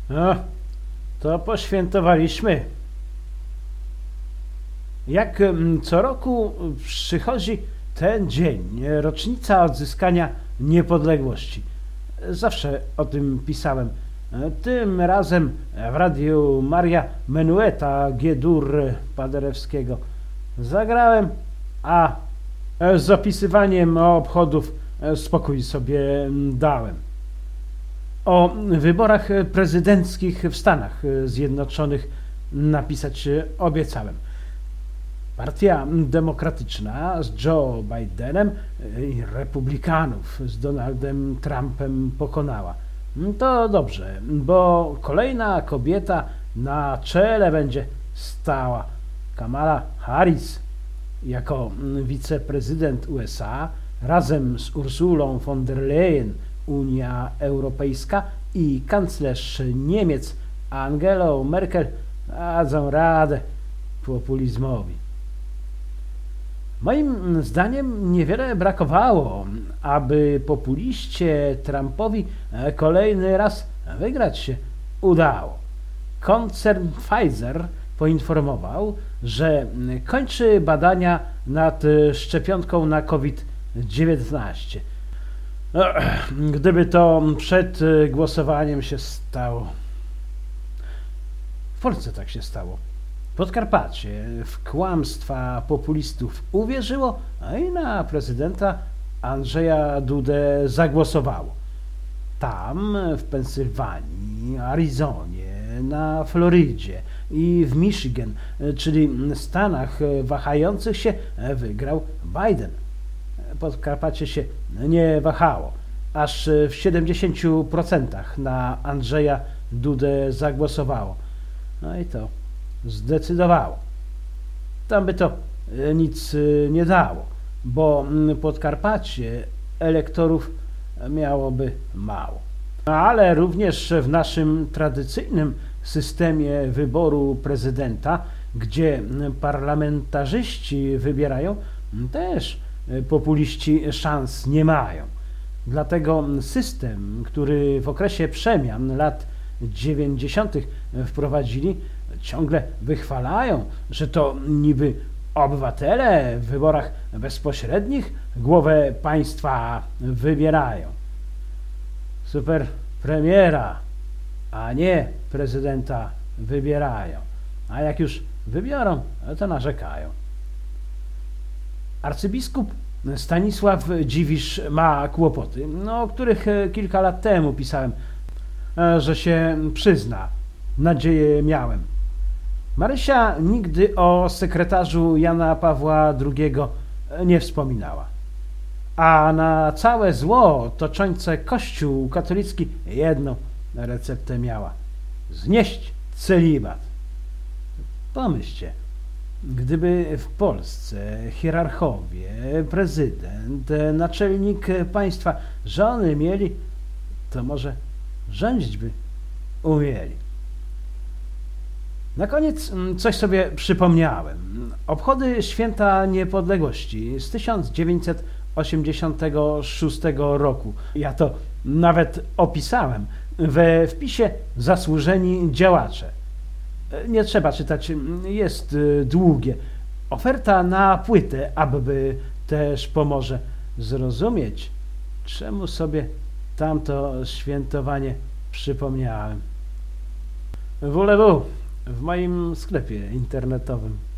No, to poświętowaliśmy. Jak co roku przychodzi ten dzień, rocznica odzyskania niepodległości. Zawsze o tym pisałem. Tym razem w radiu Maria Menueta G-dur Paderewskiego zagrałem, a z opisywaniem obchodów spokój sobie dałem. O wyborach prezydenckich w Stanach Zjednoczonych napisać obiecałem. Partia Demokratyczna z Joe Bidenem i Republikanów z Donaldem Trumpem pokonała. To dobrze, bo kolejna kobieta na czele będzie stała. Kamala Harris jako wiceprezydent USA razem z Ursulą von der Leyen, Unia Europejska, i kanclerz Niemiec Angelą Merkel dadzą radę populizmowi. Moim zdaniem niewiele brakowało, aby populiście Trumpowi kolejny raz wygrać się udało. Koncern Pfizer poinformował, że kończy badania nad szczepionką na COVID-19. Gdyby to przed głosowaniem się stało. W Polsce tak się stało. Podkarpacie w kłamstwa populistów uwierzyło, a i na prezydenta Andrzeja Dudę zagłosowało. Tam, w Pensylwanii, Arizonie, na Florydzie i w Michigan, czyli Stanach wahających się, wygrał Biden. Podkarpacie się nie wahało. Aż w 70% na Andrzeja Dudę zagłosowało. No i to zdecydowało. Tam by to nic nie dało, bo Podkarpacie elektorów miałoby mało. Ale również w naszym tradycyjnym systemie wyboru prezydenta, gdzie parlamentarzyści wybierają, też populiści szans nie mają. Dlatego system, który w okresie przemian lat 90. wprowadzili, ciągle wychwalają, że to niby obywatele w wyborach bezpośrednich głowę państwa wybierają. Super premiera, a nie prezydenta wybierają. A jak już wybiorą, to narzekają. Arcybiskup Stanisław Dziwisz ma kłopoty, o których kilka lat temu pisałem, że się przyzna. Nadzieję miałem. Marysia nigdy o sekretarzu Jana Pawła II nie wspominała. A na całe zło toczące Kościół katolicki jedną receptę miała: znieść celibat. Pomyślcie, gdyby w Polsce hierarchowie, prezydent, naczelnik państwa żony mieli, to może rządzić by umieli. Na koniec coś sobie przypomniałem. Obchody Święta Niepodległości z 1986 roku. Ja to nawet opisałem we wpisie Zasłużeni działacze. Nie trzeba czytać, jest długie. Oferta na płytę, aby też pomoże zrozumieć, czemu sobie tamto świętowanie przypomniałem. www. w moim sklepie internetowym.